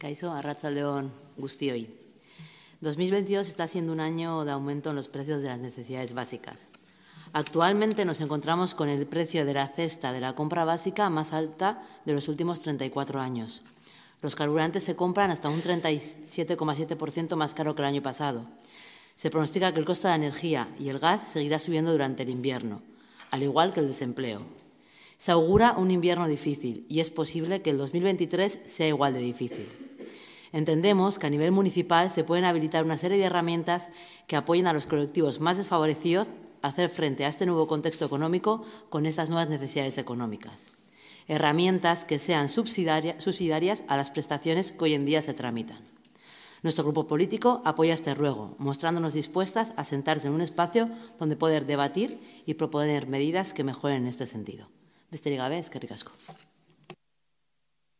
Kaixo, arratsaldeon guztioi. 2022 está siendo un año de aumento en los precios de las necesidades básicas. Actualmente nos encontramos con el precio de la cesta de la compra básica más alta de los últimos 34 años. Los carburantes se compran hasta un 37,7% más caro que el año pasado. Se pronostica que el costo de la energía y el gas seguirá subiendo durante el invierno, al igual que el desempleo. Se augura un invierno difícil y es posible que el 2023 sea igual de difícil. Entendemos que a nivel municipal se pueden habilitar una serie de herramientas que apoyen a los colectivos más desfavorecidos a hacer frente a este nuevo contexto económico con estas nuevas necesidades económicas. Herramientas que sean subsidiarias a las prestaciones que hoy en día se tramitan. Nuestro grupo político apoya este ruego, mostrándonos dispuestas a sentarse en un espacio donde poder debatir y proponer medidas que mejoren en este sentido. Besterik gabe, eskerrik asko.